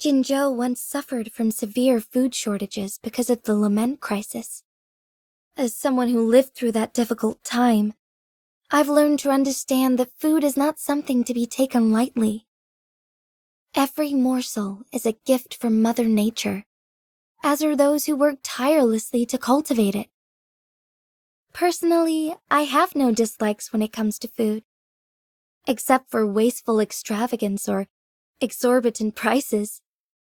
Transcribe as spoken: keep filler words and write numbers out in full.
Jinzhou once suffered from severe food shortages because of the lament crisis. As someone who lived through that difficult time, I've learned to understand that food is not something to be taken lightly. Every morsel is a gift from Mother Nature, as are those who work tirelessly to cultivate it. Personally, I have no dislikes when it comes to food, except for wasteful extravagance or exorbitant prices.